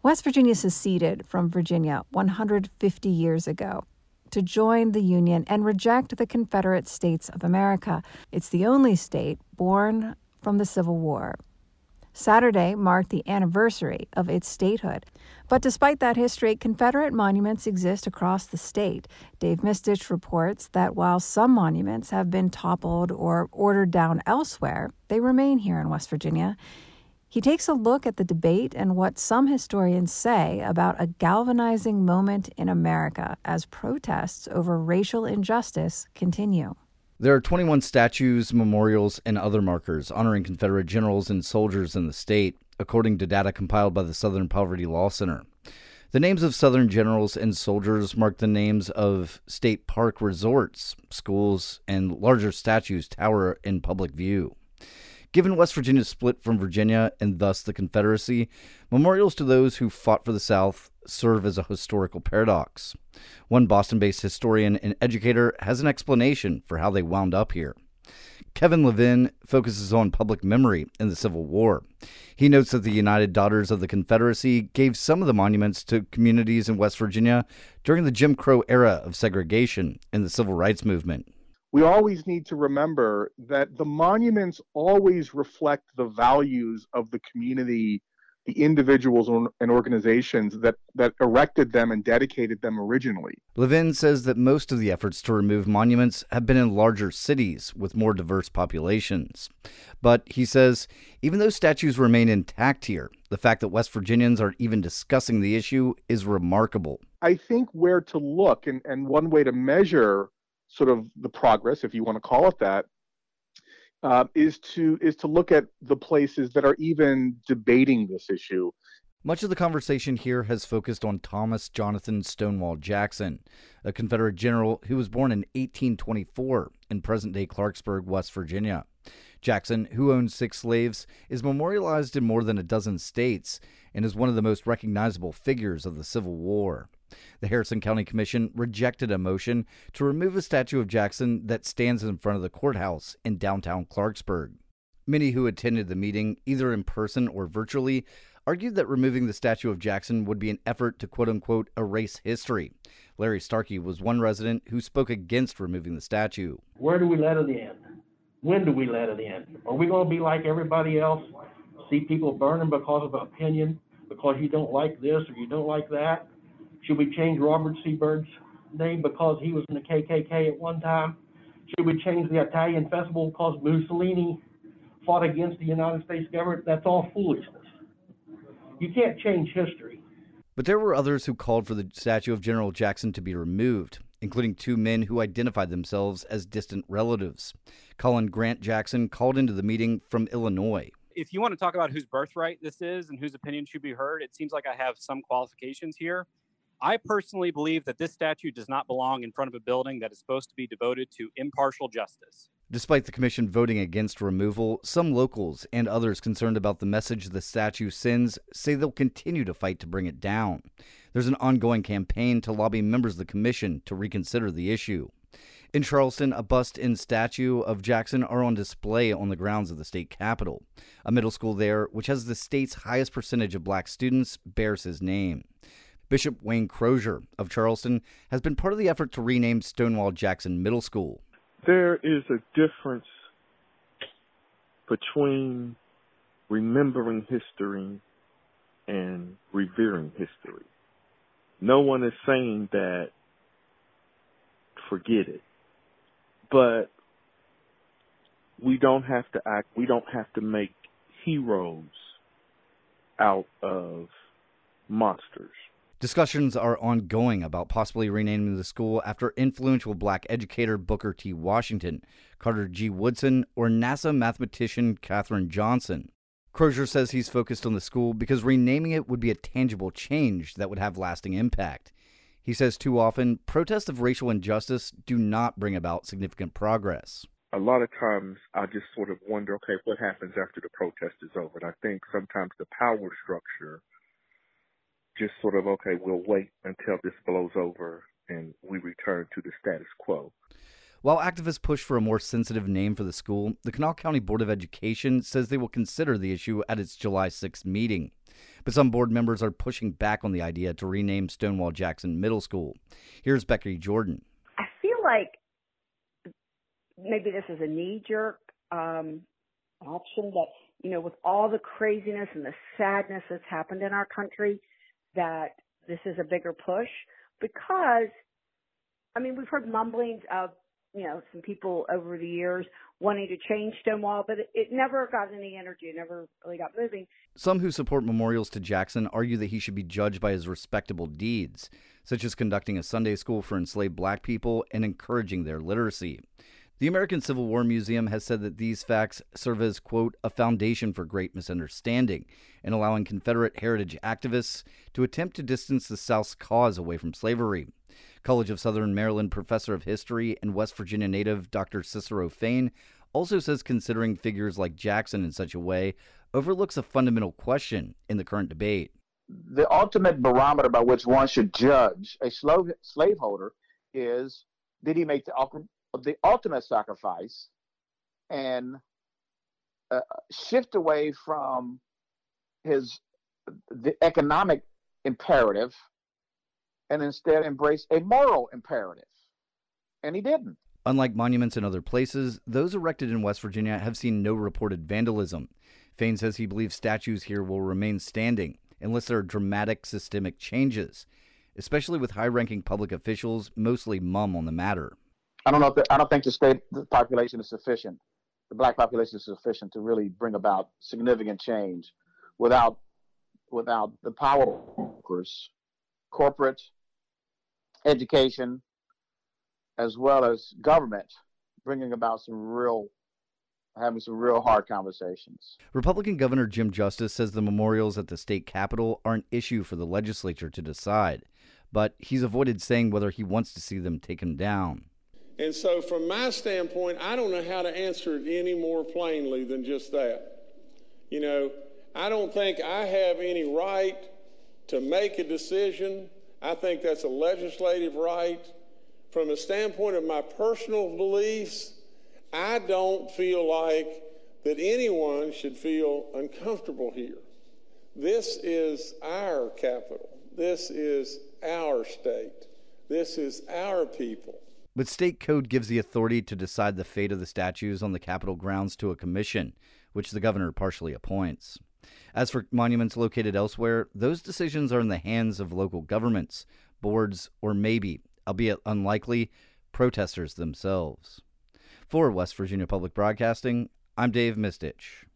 West Virginia seceded from Virginia 150 years ago to join the Union and reject the Confederate States of America. It's the only state born from the Civil War. Saturday marked the anniversary of its statehood. But despite that history, Confederate monuments exist across the state. Dave Mistich reports that while some monuments have been toppled or ordered down elsewhere, they remain here in West Virginia. He takes a look at the debate and what some historians say about a galvanizing moment in America as protests over racial injustice continue. There are 21 statues, memorials, and other markers honoring Confederate generals and soldiers in the state, according to data compiled by the Southern Poverty Law Center. The names of Southern generals and soldiers mark the names of state park resorts, schools, and larger statues tower in public view. Given West Virginia's split from Virginia and thus the Confederacy, memorials to those who fought for the South serve as a historical paradox. One Boston-based historian and educator has an explanation for how they wound up here. Kevin Levin focuses on public memory in the Civil War. He notes that the United Daughters of the Confederacy gave some of the monuments to communities in West Virginia during the Jim Crow era of segregation and the Civil Rights Movement. We always need to remember that the monuments always reflect the values of the community, the individuals and organizations that erected them and dedicated them originally. Levin says that most of the efforts to remove monuments have been in larger cities with more diverse populations. But he says, even though statues remain intact here, the fact that West Virginians are even discussing the issue is remarkable. I think where to look, and one way to measure sort of the progress, if you want to call it that, is to look at the places that are even debating this issue. Much of the conversation here has focused on Thomas Jonathan Stonewall Jackson, a Confederate general who was born in 1824 in present-day Clarksburg, West Virginia. Jackson, who owned 6 slaves, is memorialized in more than a dozen states and is one of the most recognizable figures of the Civil War. The Harrison County Commission rejected a motion to remove a statue of Jackson that stands in front of the courthouse in downtown Clarksburg. Many who attended the meeting, either in person or virtually, argued that removing the statue of Jackson would be an effort to quote-unquote erase history. Larry Starkey was one resident who spoke against removing the statue. Where do we let it in? When do we let it in? Are we going to be like everybody else, see people burning because of opinion, because you don't like this or you don't like that? Should we change Robert C. Byrd's name because he was in the KKK at one time? Should we change the Italian festival because Mussolini fought against the United States government? That's all foolishness. You can't change history. But there were others who called for the statue of General Jackson to be removed, including 2 men who identified themselves as distant relatives. Colin Grant Jackson called into the meeting from Illinois. If you want to talk about whose birthright this is and whose opinion should be heard, it seems like I have some qualifications here. I personally believe that this statue does not belong in front of a building that is supposed to be devoted to impartial justice. Despite the commission voting against removal, some locals and others concerned about the message the statue sends say they'll continue to fight to bring it down. There's an ongoing campaign to lobby members of the commission to reconsider the issue. In Charleston, a bust and statue of Jackson are on display on the grounds of the state capitol. A middle school there, which has the state's highest percentage of black students, bears his name. Bishop Wayne Crozier of Charleston has been part of the effort to rename Stonewall Jackson Middle School. There is a difference between remembering history and revering history. No one is saying that forget it, but we don't have to make heroes out of monsters. Discussions are ongoing about possibly renaming the school after influential black educator Booker T. Washington, Carter G. Woodson, or NASA mathematician Katherine Johnson. Crozier says he's focused on the school because renaming it would be a tangible change that would have lasting impact. He says too often, protests of racial injustice do not bring about significant progress. A lot of times I just sort of wonder, okay, what happens after the protest is over? And I think sometimes the power structure just sort of, okay, we'll wait until this blows over and we return to the status quo. While activists push for a more sensitive name for the school, the Kanawha County Board of Education says they will consider the issue at its July 6th meeting. But some board members are pushing back on the idea to rename Stonewall Jackson Middle School. Here's Becky Jordan. I feel like maybe this is a knee-jerk option that, with all the craziness and the sadness that's happened in our country, that this is a bigger push because, we've heard mumblings of, some people over the years wanting to change Stonewall, but it never got any energy. It never really got moving. Some who support memorials to Jackson argue that he should be judged by his respectable deeds, such as conducting a Sunday school for enslaved black people and encouraging their literacy. The American Civil War Museum has said that these facts serve as, quote, a foundation for great misunderstanding and allowing Confederate heritage activists to attempt to distance the South's cause away from slavery. College of Southern Maryland professor of history and West Virginia native Dr. Cicero Fain also says considering figures like Jackson in such a way overlooks a fundamental question in the current debate. The ultimate barometer by which one should judge a slaveholder is, did he make the ultimate sacrifice and shift away from the economic imperative and instead embrace a moral imperative? And he didn't. Unlike monuments in other places, those erected in West Virginia have seen no reported vandalism. Fain says he believes statues here will remain standing unless there are dramatic systemic changes, especially with high-ranking public officials mostly mum on the matter. I don't think the population is sufficient. The black population is sufficient to really bring about significant change without the power brokers, corporate, education, as well as government bringing about having some real hard conversations. Republican Governor Jim Justice says the memorials at the state capitol are an issue for the legislature to decide, but he's avoided saying whether he wants to see them taken down. And so from my standpoint, I don't know how to answer it any more plainly than just that. I don't think I have any right to make a decision. I think that's a legislative right. From a standpoint of my personal beliefs, I don't feel like that anyone should feel uncomfortable here. This is our capital. This is our state. This is our people. But state code gives the authority to decide the fate of the statues on the Capitol grounds to a commission, which the governor partially appoints. As for monuments located elsewhere, those decisions are in the hands of local governments, boards, or maybe, albeit unlikely, protesters themselves. For West Virginia Public Broadcasting, I'm Dave Mistich.